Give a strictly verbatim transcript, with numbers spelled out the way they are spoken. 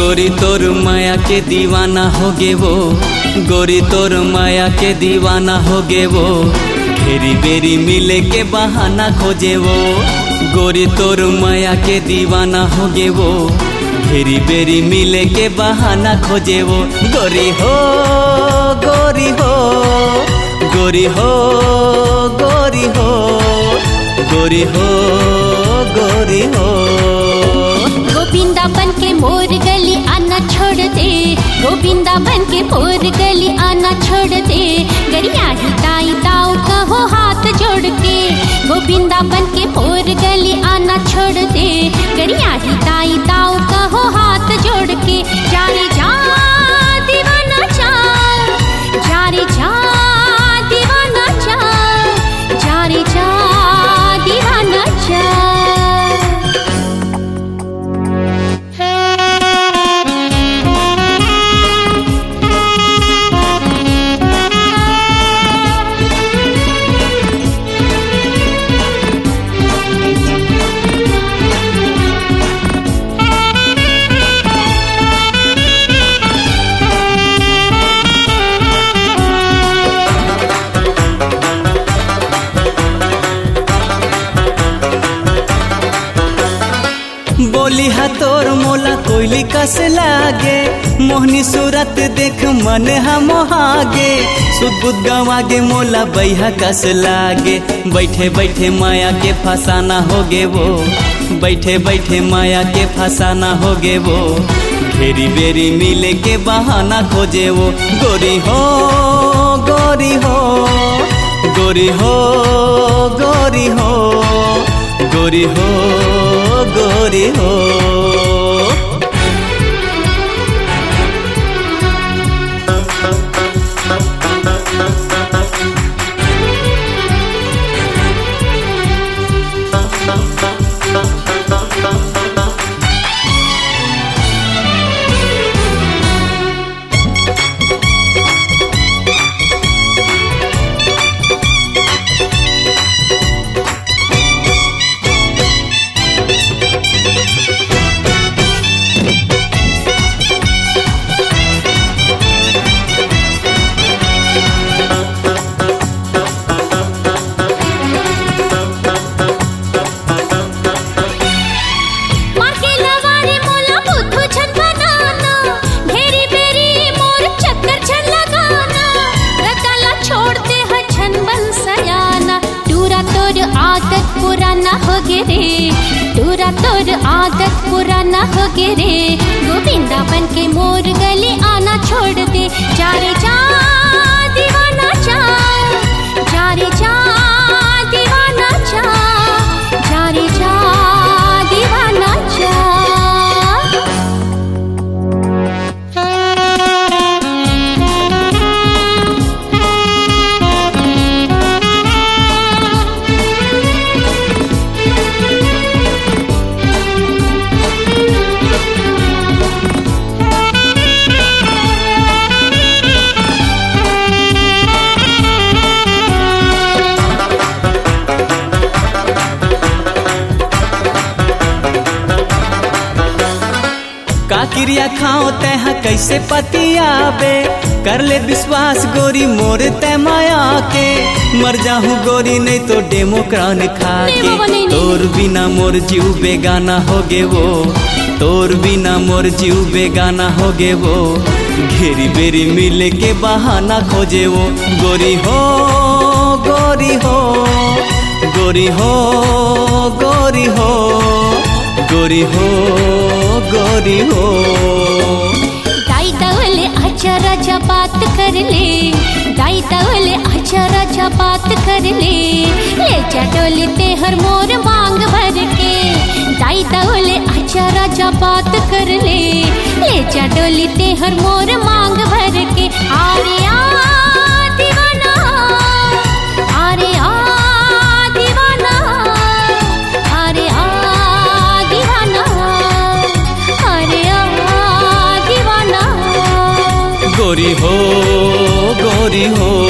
गोरी तोर माया के दीवाना हो गे वो, गोरी तोर माया के दीवाना हो गे वो, घेरी बेरी मिले के बहाना खोजे वो। गोरी तोर माया के दीवाना हो गे वो, घेरी बेरी मिले के बहाना खोजे वो। गोरी हो गोरी हो गोरी हो गोरी हो गोरी हो गोरी हो। गोविंदा बन के मोर गली आना छोड़ दे, गोविंदा बन के मोर गली आना छोड़ दे, गरिया ही ताई ताऊ कहो हाथ जोड़ के। गोविंदा बन के मोर गली आना छोड़ दे, गरिया ही ताई ताऊ कहो हाथ जोड़ के। जा रे जा दीवाना जा, जा रे जा दीवाना जा, जा रे जा दीवाना जा। बोली हा तोर मोला कोयली कस लागे, मोहनी सूरत देख मन हा मोहागे। सुध बुध गवागे मोला बैहा कस लागे, बैठे बैठे माया के फसाना हो गे वो, बैठे बैठे माया के फसाना हो गे वो, घेरी बेरी मिले के बहाना खोजे वो। गोरी हो गोरी हो गोरी हो गोरी हो गोरी हो गोरी हो। पुराना हो गे रे, टूरा तोर आदत पुराना हो गे रे। गोविंदा बन के मोर गली आना छोड़ दे, जा रे जा दीवाना जा, जा रे जा दीवाना जा, जा रे जा दीवाना जा। का क्रिया खाओ तैहा कैसे पतियाबे, कर ले विश्वास गोरी मोर तै माया के। मर जाहूँ गोरी नहीं तो डेमोक्रान खा के, तोर बिना मोर जीव बेगाना हो गे वो, तोर बिना मोर जीव बेगाना हो गे वो, घेरी बेरी मिले के बहाना खोजे वो। गोरी हो गोरी हो गोरी हो गोरी हो गोरी हो गोरी हो। दाई दावले आजा राजा बात कर ले, दाई दावले आजा राजा बात कर ले, ले जा डोली ते हर मोर मांग भर के। दाई दावले आजा राजा बात कर ले, ले जा डोली ते हर मोर मांग भर के। आरे आ दीवाना, आरे आ दीवाना, आरे आ दीवाना, आरे आ दीवाना। गोरी हो गोरी हो